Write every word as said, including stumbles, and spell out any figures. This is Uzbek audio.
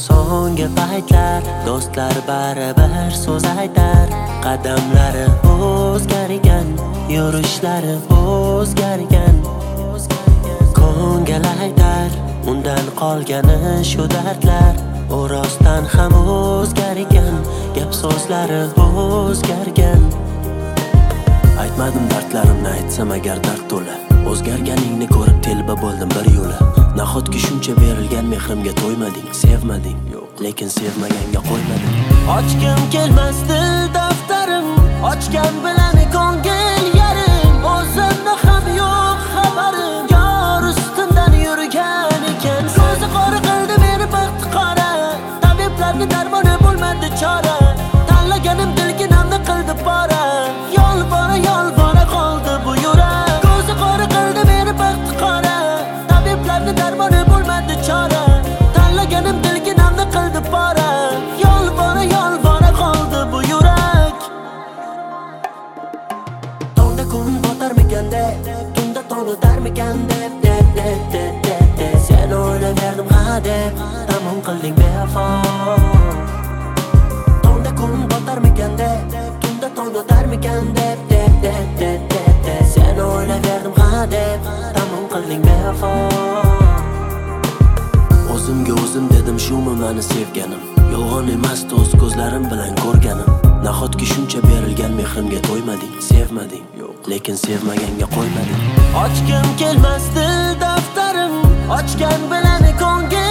So'nggi paytlar do'stlar baribir so'z aytar. Qadamlari o'zgargan, yurishlari o'zgargan. Ko'ngil aytar, undan qolgani shu dardlar. U rostdan ham o'zgargan, gap so'zlari o'zgargan. Aytmadim dardlarimni, aytsam agar dard to'la. O'zgarganingni ko'rib telba bo'ldim bir yo'la. Nahotki shuncha berilgan mehrimga to'ymading, sevmading, lekin sevmaganga qo'ymading. Ochgim kelmasdi daftarim, ochgan bilan ko'ngil yarim. O'zimni ham yo'q xabarim, yor ustimdan yurgan ekan. Ko'zi qora qildi meni baxt qora, tabiblarni darmoni bo'lmadi chora. Tanlaganim dilginamni qildi pora, yolvora yolvora qoldi bu yurak. Ko'zi qora qildi meni baxt qora, tabiblarni darmoni bo'lmadi chora. Tanlaganim dilginamni qildi pora, yolvora yolvora qoldi bu yurak. Tongda kun botarmikan deb, tunda tong o'tarmikan deb, deb, deb, deb, deb, deb. Seni o'ylaverdim ha deb, tamom qilding bevafo. Tongda kun botarmikan deb, tunda tong o'tarmikan deb, deb, deb, deb, deb, deb. Seni o'ylaverdim ha deb, tamom qilding bevafo. O'zimga o'zim dedim, shumi meni sevganim. Yolg'on emas, o'z ko'zlarim bilan ko'rganim. Nahotki shuncha berilgan mehrimga to'ymading, sevmading, lekin sevmaganga qo'ymading. Ochgim kelmasdi daftarim, ochgan bilan ko'ngil